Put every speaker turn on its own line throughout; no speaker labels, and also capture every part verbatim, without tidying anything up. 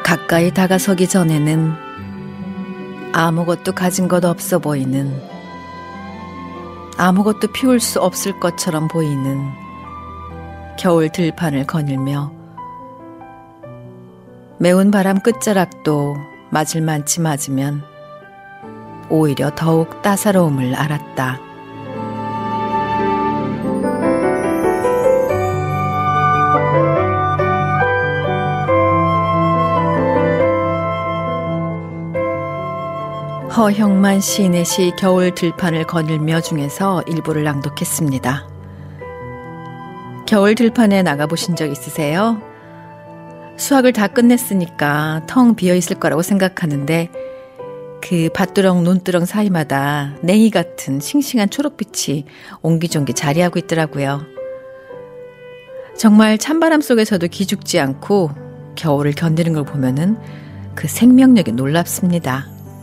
가까이 다가서기 전에는 아무것도 가진 것 없어 보이는, 아무것도 피울 수 없을 것처럼 보이는 겨울 들판을 거닐며 매운 바람 끝자락도 맞을 만치 맞으면 오히려 더욱 따사로움을 알았다. 허형만 시인의 시 겨울 들판을 거닐며 중에서 일부를 낭독했습니다. 겨울 들판에 나가보신 적 있으세요? 수학을 다 끝냈으니까 텅 비어있을 거라고 생각하는데 그 밭두렁 논두렁 사이마다 냉이 같은 싱싱한 초록빛이 옹기종기 자리하고 있더라고요. 정말 찬바람 속에서도 기죽지 않고 겨울을 견디는 걸 보면은 그 생명력이 놀랍습니다.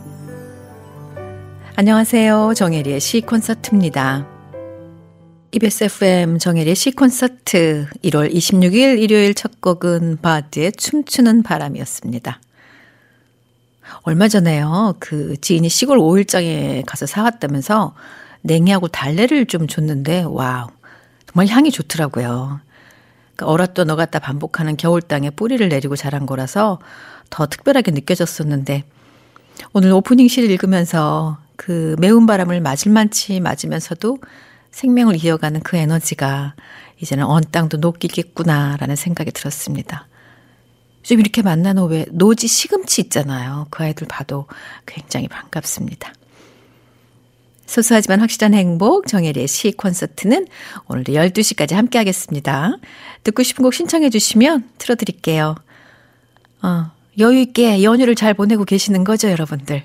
안녕하세요. 정혜리의 시콘서트입니다. 이비에스 에프엠 정혜리의 시콘서트 일월 이십육일 일요일 첫 곡은 바드의 춤추는 바람이었습니다. 얼마 전에요. 그 지인이 시골 오일장에 가서 사왔다면서 냉이하고 달래를 좀 줬는데 와우 정말 향이 좋더라고요. 그러니까 얼었다 녹았다 반복하는 겨울 땅에 뿌리를 내리고 자란 거라서 더 특별하게 느껴졌었는데 오늘 오프닝 시를 읽으면서 그 매운 바람을 맞을 만치 맞으면서도 생명을 이어가는 그 에너지가 이제는 언 땅도 녹이겠구나라는 생각이 들었습니다. 좀 이렇게 만나는 왜 노지 시금치 있잖아요. 그 아이들 봐도 굉장히 반갑습니다. 소소하지만 확실한 행복 정혜리의 시 콘서트는 오늘도 열두 시까지 함께 하겠습니다. 듣고 싶은 곡 신청해 주시면 틀어드릴게요. 어, 여유 있게 연휴를 잘 보내고 계시는 거죠, 여러분들?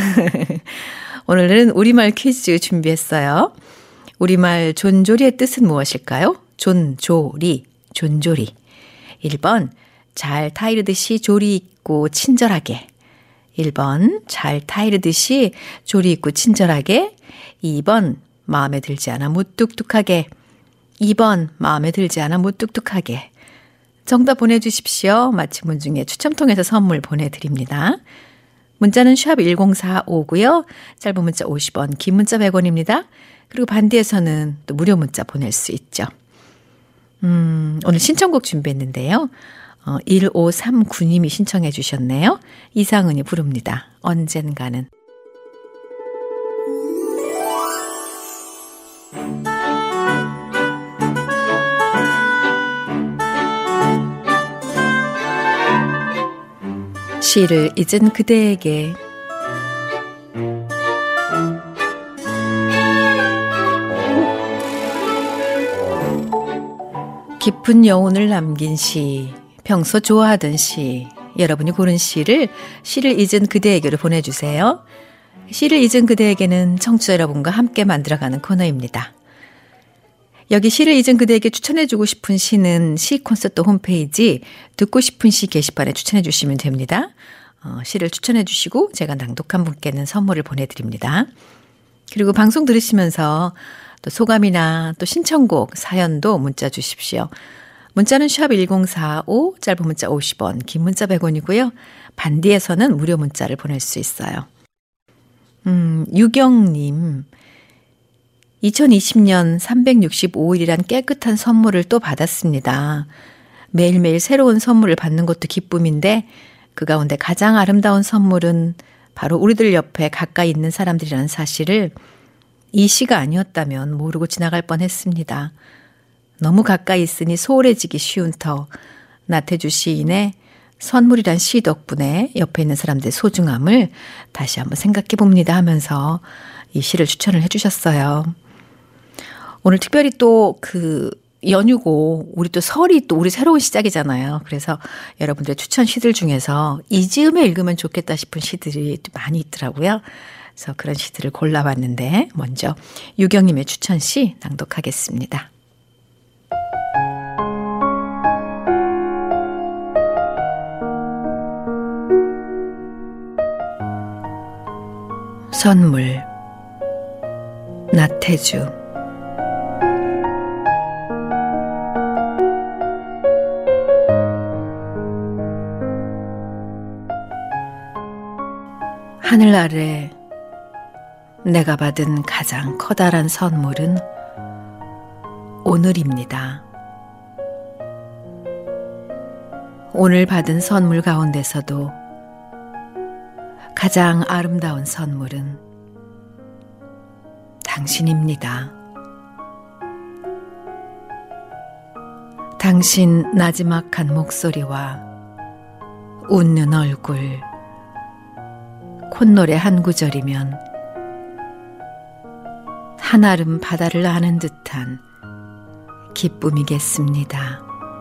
오늘은 우리말 퀴즈 준비했어요. 우리말 존조리의 뜻은 무엇일까요? 존조리, 존조리. 일 번 잘 타이르듯이 조리 있고 친절하게. 일 번 잘 타이르듯이 조리 있고 친절하게. 이 번 마음에 들지 않아 무뚝뚝하게. 이 번 마음에 들지 않아 무뚝뚝하게. 정답 보내주십시오. 맞힌 분 중에 추첨 통해서 선물 보내드립니다. 문자는 샵 일공사오고요. 짧은 문자 오십 원, 긴 문자 백 원입니다. 그리고 반대에서는 또 무료 문자 보낼 수 있죠. 음, 오늘 신청곡 준비했는데요. 어, 일오삼구님이 신청해 주셨네요. 이상은이 부릅니다. 언젠가는. 시를 잊은 그대에게. 깊은 여운을 남긴 시, 평소 좋아하던 시, 여러분이 고른 시를 시를 잊은 그대에게로 보내주세요. 시를 잊은 그대에게는 청취자 여러분과 함께 만들어가는 코너입니다. 여기 시를 잊은 그대에게 추천해주고 싶은 시는 시콘서트 홈페이지 듣고 싶은 시 게시판에 추천해 주시면 됩니다. 어, 시를 추천해 주시고 제가 낭독한 분께는 선물을 보내드립니다. 그리고 방송 들으시면서 또 소감이나 또 신청곡, 사연도 문자 주십시오. 문자는 샵 일공사오, 짧은 문자 오십 원, 긴 문자 백 원이고요. 반디에서는 무료 문자를 보낼 수 있어요. 음, 유경님. 이천이십년 삼백육십오일이란 깨끗한 선물을 또 받았습니다. 매일매일 새로운 선물을 받는 것도 기쁨인데 그 가운데 가장 아름다운 선물은 바로 우리들 옆에 가까이 있는 사람들이라는 사실을 이 시가 아니었다면 모르고 지나갈 뻔했습니다. 너무 가까이 있으니 소홀해지기 쉬운 터 나태주 시인의 선물이란 시 덕분에 옆에 있는 사람들의 소중함을 다시 한번 생각해 봅니다 하면서 이 시를 추천을 해 주셨어요. 오늘 특별히 또 그 연휴고 우리 또 설이 또 우리 새로운 시작이잖아요. 그래서 여러분들의 추천 시들 중에서 이 즈음에 읽으면 좋겠다 싶은 시들이 또 많이 있더라고요. 그래서 그런 시들을 골라봤는데 먼저 유경님의 추천 시 낭독하겠습니다. 선물 나태주. 하늘 아래 내가 받은 가장 커다란 선물은 오늘입니다. 오늘 받은 선물 가운데서도 가장 아름다운 선물은 당신입니다. 당신 나지막한 목소리와 웃는 얼굴, 콧노래 한 구절이면 한아름 바다를 아는 듯한 기쁨이겠습니다.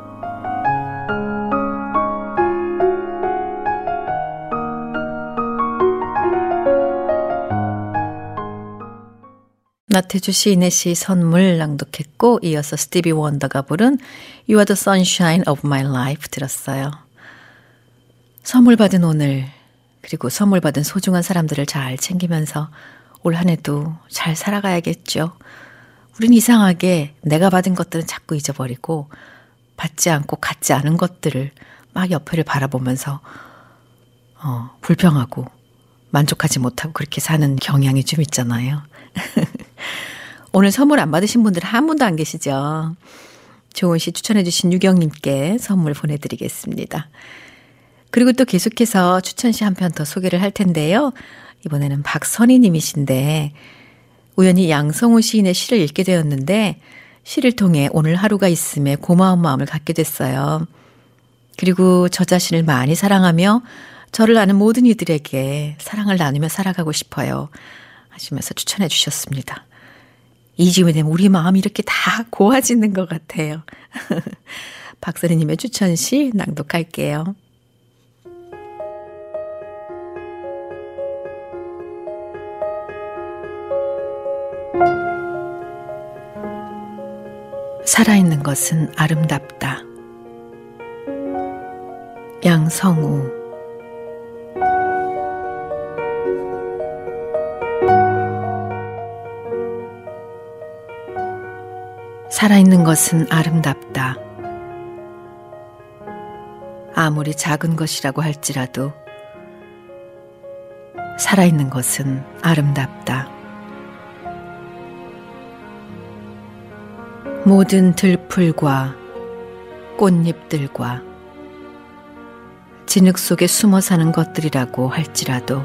나태주 시인의 시 선물 낭독했고 이어서 스티비 원더가 부른 You are the sunshine of my life 들었어요. 선물 받은 오늘 그리고 선물 받은 소중한 사람들을 잘 챙기면서 올 한 해도 잘 살아가야겠죠. 우린 이상하게 내가 받은 것들은 자꾸 잊어버리고 받지 않고 갖지 않은 것들을 막 옆에를 바라보면서 어, 불평하고 만족하지 못하고 그렇게 사는 경향이 좀 있잖아요. 오늘 선물 안 받으신 분들 한 분도 안 계시죠? 좋은 시 추천해 주신 유경님께 선물 보내드리겠습니다. 그리고 또 계속해서 추천시 한 편 더 소개를 할 텐데요. 이번에는 박선희 님이신데 우연히 양성우 시인의 시를 읽게 되었는데 시를 통해 오늘 하루가 있음에 고마운 마음을 갖게 됐어요. 그리고 저 자신을 많이 사랑하며 저를 아는 모든 이들에게 사랑을 나누며 살아가고 싶어요. 하시면서 추천해 주셨습니다. 이 즈음이 되면 우리 마음이 이렇게 다 고와지는 것 같아요. 박선희 님의 추천시 낭독할게요. 살아있는 것은 아름답다. 양성우. 살아있는 것은 아름답다. 아무리 작은 것이라고 할지라도 살아있는 것은 아름답다. 모든 들풀과 꽃잎들과 진흙 속에 숨어 사는 것들이라고 할지라도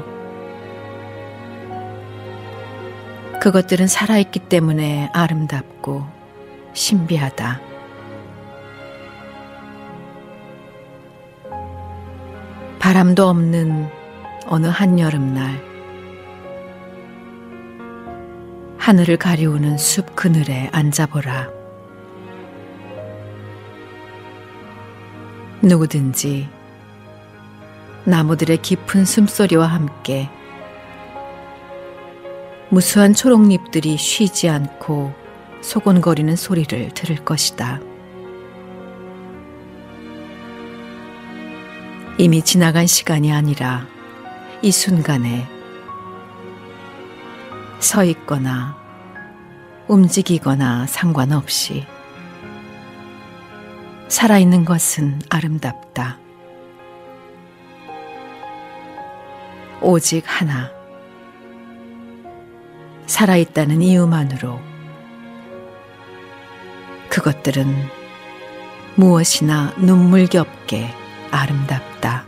그것들은 살아있기 때문에 아름답고 신비하다. 바람도 없는 어느 한여름날 하늘을 가리우는 숲 그늘에 앉아보라. 누구든지 나무들의 깊은 숨소리와 함께 무수한 초록잎들이 쉬지 않고 소곤거리는 소리를 들을 것이다. 이미 지나간 시간이 아니라 이 순간에 서 있거나 움직이거나 상관없이 살아있는 것은 아름답다. 오직 하나. 살아있다는 이유만으로 그것들은 무엇이나 눈물겹게 아름답다.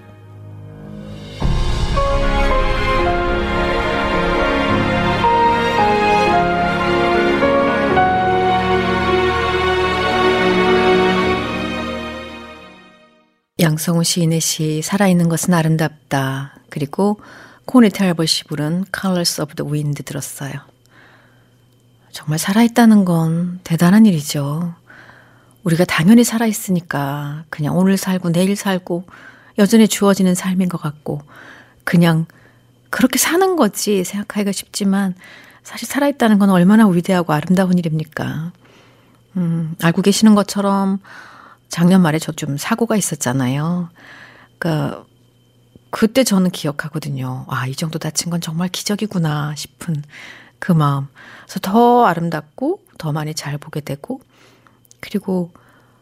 양성우 시인의 시 살아있는 것은 아름답다. 그리고 코니 텔버시 부른 Colors of the Wind 들었어요. 정말 살아있다는 건 대단한 일이죠. 우리가 당연히 살아있으니까 그냥 오늘 살고 내일 살고 여전히 주어지는 삶인 것 같고 그냥 그렇게 사는 거지 생각하기가 쉽지만 사실 살아있다는 건 얼마나 위대하고 아름다운 일입니까? 음, 알고 계시는 것처럼 작년 말에 저 좀 사고가 있었잖아요. 그러니까 그때 저는 기억하거든요. 아, 이 정도 다친 건 정말 기적이구나 싶은 그 마음. 그래서 더 아름답고 더 많이 잘 보게 되고 그리고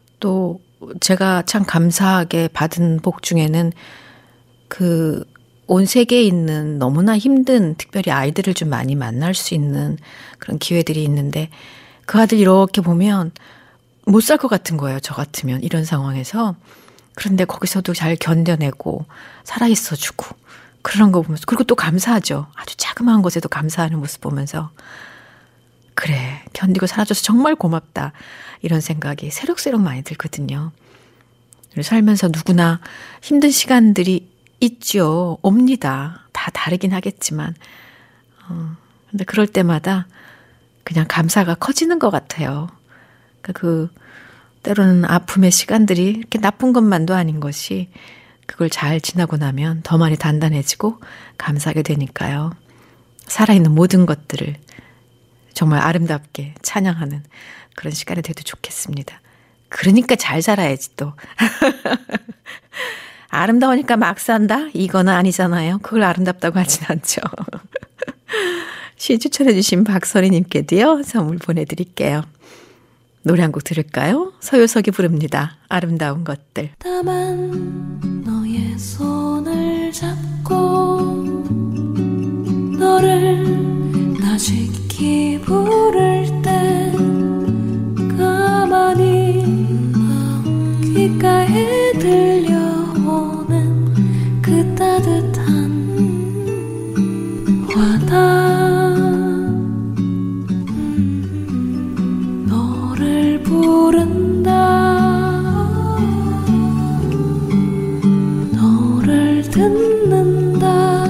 또 제가 참 감사하게 받은 복 중에는 그 온 세계에 있는 너무나 힘든 특별히 아이들을 좀 많이 만날 수 있는 그런 기회들이 있는데 그 아들 이렇게 보면 못 살 것 같은 거예요. 저 같으면 이런 상황에서. 그런데 거기서도 잘 견뎌내고 살아있어 주고 그런 거 보면서 그리고 또 감사하죠. 아주 자그마한 것에도 감사하는 모습 보면서 그래 견디고 살아줘서 정말 고맙다 이런 생각이 새록새록 많이 들거든요. 살면서 누구나 힘든 시간들이 있죠. 옵니다. 다 다르긴 하겠지만 어, 근데 그럴 때마다 그냥 감사가 커지는 것 같아요. 그러니까 그 때로는 아픔의 시간들이 이렇게 나쁜 것만도 아닌 것이 그걸 잘 지나고 나면 더 많이 단단해지고 감사하게 되니까요. 살아있는 모든 것들을 정말 아름답게 찬양하는 그런 시간이 돼도 좋겠습니다. 그러니까 잘 살아야지 또. 아름다우니까 막 산다? 이거는 아니잖아요. 그걸 아름답다고 하진 않죠. 시 추천해 주신 박선희님께도요. 선물 보내드릴게요. 노래 한 곡 들을까요? 서효석이 부릅니다. 아름다운 것들.
다만 너의 손을 잡고 너를 나직히 부를 때 가만히 귓가에 들려오는 그 따뜻한 화다 부른다 너를 듣는다.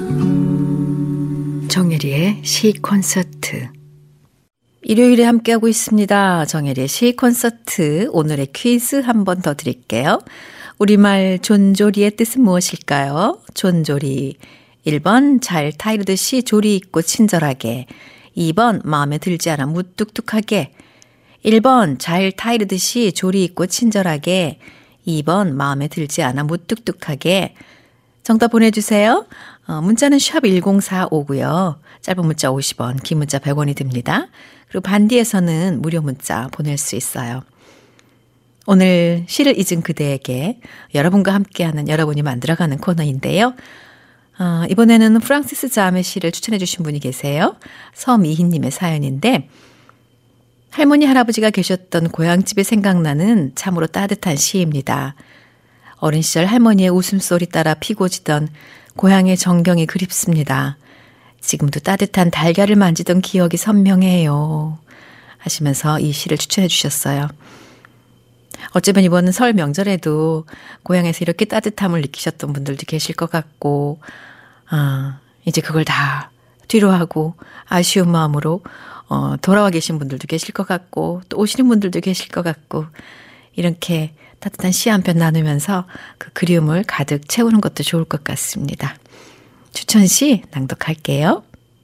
정혜리의 시 콘서트. 일요일에 함께하고 있습니다. 정혜리의 시 콘서트. 오늘의 퀴즈 한 번 더 드릴게요. 우리말 존조리의 뜻은 무엇일까요? 존조리. 일 번 잘 타이르듯이 조리 있고 친절하게. 이 번 마음에 들지 않아 무뚝뚝하게. 일 번 잘 타이르듯이 조리 있고 친절하게. 이 번 마음에 들지 않아 무뚝뚝하게. 정답 보내주세요. 어, 문자는 샵 일공사오고요. 짧은 문자 오십 원, 긴 문자 백 원이 듭니다. 그리고 반디에서는 무료 문자 보낼 수 있어요. 오늘 시를 잊은 그대에게 여러분과 함께하는 여러분이 만들어가는 코너인데요. 어, 이번에는 프랑시스 잠의 시를 추천해 주신 분이 계세요. 서미희님의 사연인데 할머니 할아버지가 계셨던 고향집이 생각나는 참으로 따뜻한 시입니다. 어린 시절 할머니의 웃음소리 따라 피고 지던 고향의 정경이 그립습니다. 지금도 따뜻한 달걀을 만지던 기억이 선명해요. 하시면서 이 시를 추천해 주셨어요. 어쩌면 이번 설 명절에도 고향에서 이렇게 따뜻함을 느끼셨던 분들도 계실 것 같고 아, 이제 그걸 다 뒤로 하고 아쉬운 마음으로 어, 돌아와 계신 분들도 계실 것 같고 또 오시는 분들도 계실 것 같고 이렇게 따뜻한 시 한 편 나누면서 그 그리움을 가득 채우는 것도 좋을 것 같습니다. 추천시 낭독할게요.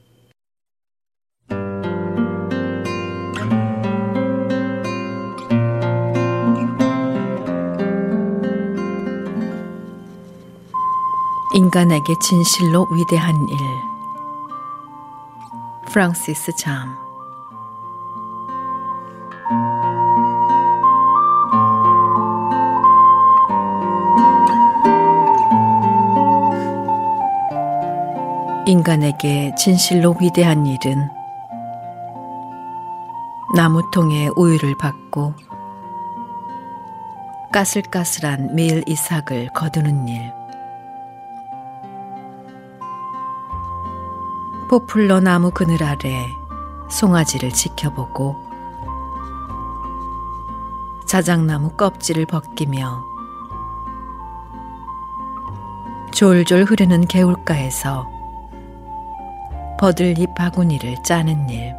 인간에게 진실로 위대한 일. 프랑시스 잠. 인간에게 진실로 위대한 일은 나무통에 우유를 받고 까슬까슬한 밀 이삭을 거두는 일. 포플러 나무 그늘 아래 송아지를 지켜보고 자작나무 껍질을 벗기며 졸졸 흐르는 개울가에서 버들잎 바구니를 짜는 일.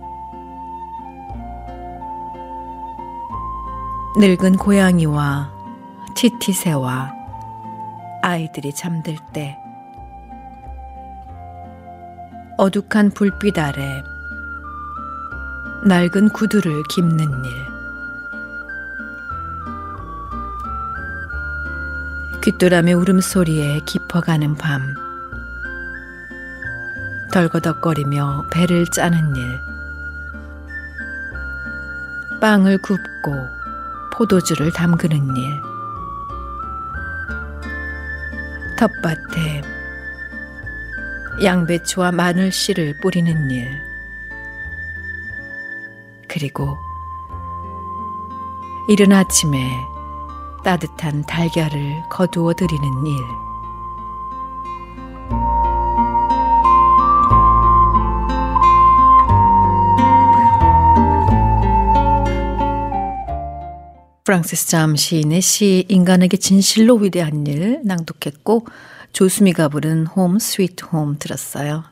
늙은 고양이와 티티새와 아이들이 잠들 때 어둑한 불빛 아래 낡은 구두를 깁는 일. 귀뚜라미 울음소리에 깊어가는 밤. 덜거덕거리며 배를 짜는 일. 빵을 굽고 포도주를 담그는 일. 텃밭에 양배추와 마늘 씨를 뿌리는 일, 그리고 이른 아침에 따뜻한 달걀을 거두어 드리는 일. 프랑시스 잠 시인의 시 인간에게 진실로 위대한 일 낭독했고, 조수미가 부른 홈 스위트 홈 들었어요.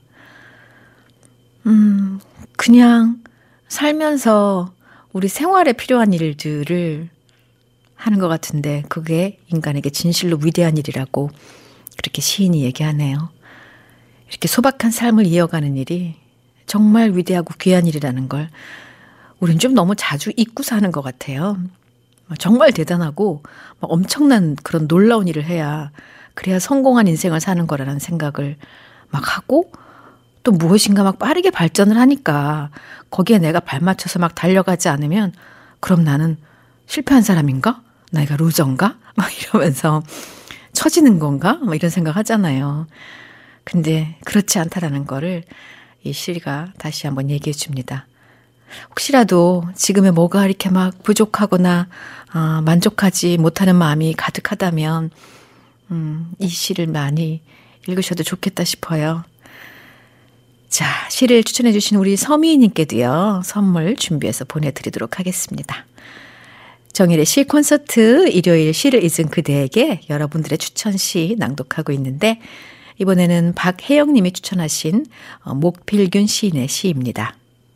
음, 그냥 살면서 우리 생활에 필요한 일들을 하는 것 같은데 그게 인간에게 진실로 위대한 일이라고 그렇게 시인이 얘기하네요. 이렇게 소박한 삶을 이어가는 일이 정말 위대하고 귀한 일이라는 걸 우린 좀 너무 자주 잊고 사는 것 같아요. 정말 대단하고 엄청난 그런 놀라운 일을 해야, 그래야 성공한 인생을 사는 거라는 생각을 막 하고, 또 무엇인가 막 빠르게 발전을 하니까 거기에 내가 발맞춰서 막 달려가지 않으면 그럼 나는 실패한 사람인가? 내가 루저인가? 막 이러면서 처지는 건가? 막 이런 생각 하잖아요. 근데 그렇지 않다라는 거를 이 시가 다시 한번 얘기해 줍니다. 혹시라도 지금의 뭐가 이렇게 막 부족하거나 아, 만족하지 못하는 마음이 가득하다면 음, 이 시를 많이 읽으셔도 좋겠다 싶어요. 자, 시를 추천해 주신 우리 서미희님께도요, 선물 준비해서 보내드리도록 하겠습니다. 정일의 시 콘서트, 일요일 시를 잊은 그대에게 여러분들의 추천 시 낭독하고 있는데, 이번에는 박혜영님이 추천하신 목필균 시인의 시입니다.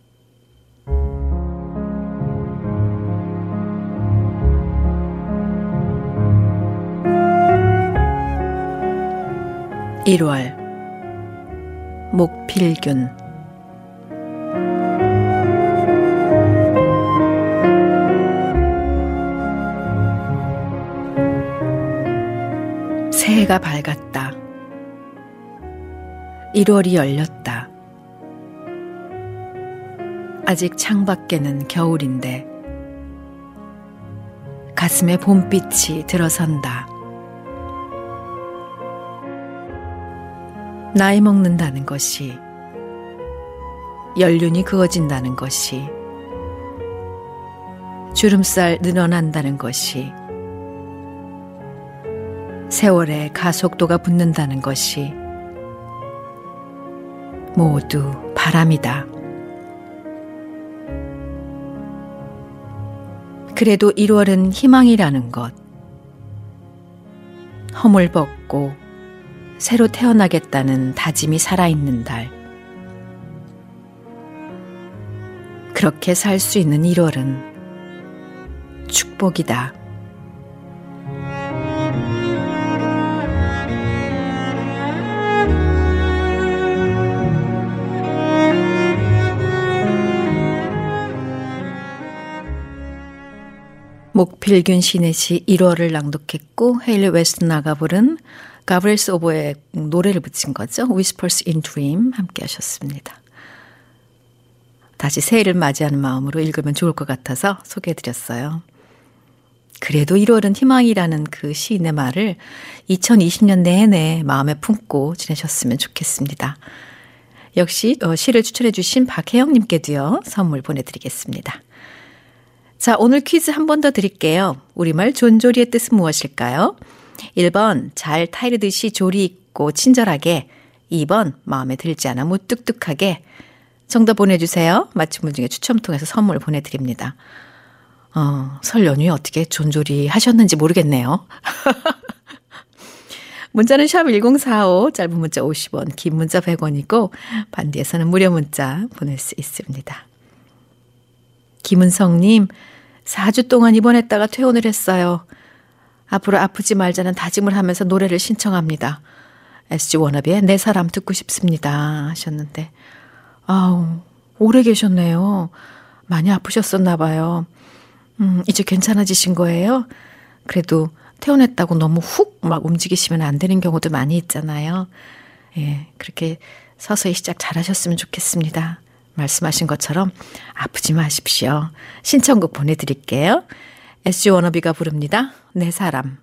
일월 목필균. 새해가 밝았다. 일월이 열렸다. 아직 창밖에는 겨울인데 가슴에 봄빛이 들어선다. 나이 먹는다는 것이, 연륜이 그어진다는 것이, 주름살 늘어난다는 것이, 세월에 가속도가 붙는다는 것이 모두 바람이다. 그래도 일월은 희망이라는 것, 허물 벗고 새로 태어나겠다는 다짐이 살아있는 달. 그렇게 살 수 있는 일월은 축복이다. 목필균 시인의 시 일월을 낭독했고, 헤일리 웨스트나가 부른 가브리엘스 오보의 노래를 붙인 거죠. Whispers in Dream 함께 하셨습니다. 다시 새해를 맞이하는 마음으로 읽으면 좋을 것 같아서 소개해드렸어요. 그래도 일월은 희망이라는 그 시인의 말을 이천이십 년 내내 마음에 품고 지내셨으면 좋겠습니다. 역시 시를 추천해 주신 박혜영님께도요, 선물 보내드리겠습니다. 자, 오늘 퀴즈 한 번 더 드릴게요. 우리말 존조리의 뜻은 무엇일까요? 일 번 잘 타이르듯이 조리 있고 친절하게, 이 번 마음에 들지 않아 무뚝뚝하게. 정답 보내주세요. 맞힌 분 중에 추첨 통해서 선물 보내드립니다. 어, 설 연휴에 어떻게 존조리 하셨는지 모르겠네요. 문자는 샵 일공사오, 짧은 문자 오십 원, 긴 문자 백 원이고 반디에서는 무료 문자 보낼 수 있습니다. 김은성님, 사 주 동안 입원했다가 퇴원을 했어요. 앞으로 아프지 말자는 다짐을 하면서 노래를 신청합니다. 에스지 워너비의 내 사람 듣고 싶습니다 하셨는데, 아우, 오래 계셨네요. 많이 아프셨었나 봐요. 음, 이제 괜찮아지신 거예요? 그래도 퇴원했다고 너무 훅 막 움직이시면 안 되는 경우도 많이 있잖아요. 예, 그렇게 서서히 시작 잘하셨으면 좋겠습니다. 말씀하신 것처럼 아프지 마십시오. 신청곡 보내드릴게요. 에스지 워너비가 부릅니다. 내 사람.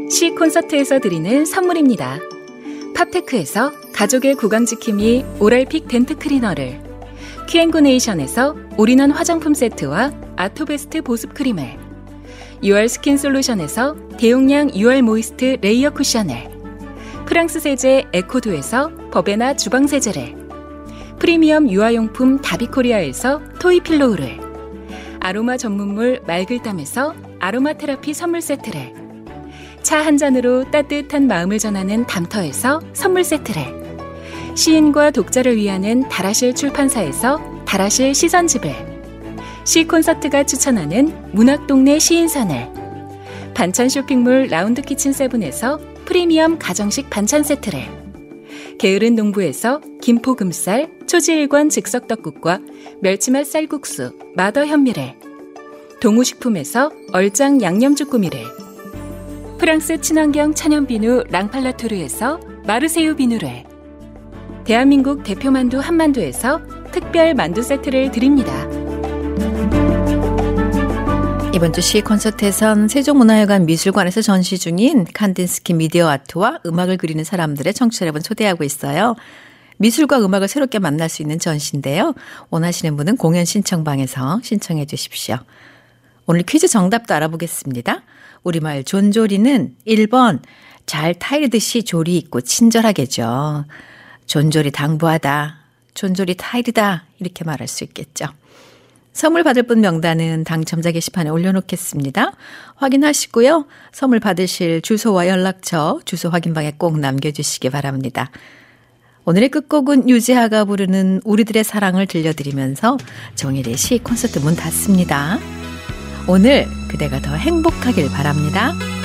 시 콘서트에서 드리는 선물입니다. 팝테크에서 가족의 구강지킴이 오랄픽 덴트 클리너를, 큐앤고네이션에서 올인원 화장품 세트와 아토베스트 보습 크림을, 유알 스킨 솔루션에서 대용량 유알 모이스트 레이어 쿠션을, 프랑스 세제 에코두에서 버베나 주방 세제를, 프리미엄 유아용품 다비코리아에서 토이필로우를, 아로마 전문물 말글담에서 아로마 테라피 선물 세트를, 차 한 잔으로 따뜻한 마음을 전하는 담터에서 선물 세트를, 시인과 독자를 위하는 다라실 출판사에서 다라실 시선집을, 시 콘서트가 추천하는 문학동네 시인선을, 반찬 쇼핑몰 라운드 키친 세븐에서 프리미엄 가정식 반찬 세트를, 게으른 농부에서 김포금쌀, 초지일관 즉석떡국과 멸치맛 쌀국수, 마더 현미를, 동우식품에서 얼짱 양념주꾸미를, 프랑스 친환경 천연비누 랑팔라토르에서 마르세유 비누를, 대한민국 대표만두 한만두에서 특별 만두 세트를 드립니다.
이번 주 시 콘서트에선 세종문화회관 미술관에서 전시 중인 칸딘스키 미디어 아트와 음악을 그리는 사람들의 청취자 여러분 초대하고 있어요. 미술과 음악을 새롭게 만날 수 있는 전시인데요. 원하시는 분은 공연 신청방에서 신청해 주십시오. 오늘 퀴즈 정답도 알아보겠습니다. 우리말 존조리는 일 번 잘 타이르듯이 조리 있고 친절하게죠. 존조리 당부하다, 존조리 타이르다 이렇게 말할 수 있겠죠. 선물 받을 분 명단은 당첨자 게시판에 올려놓겠습니다. 확인하시고요. 선물 받으실 주소와 연락처, 주소 확인방에 꼭 남겨주시기 바랍니다. 오늘의 끝곡은 유재하가 부르는 우리들의 사랑을 들려드리면서 정일의 시 콘서트 문 닫습니다. 오늘 그대가 더 행복하길 바랍니다.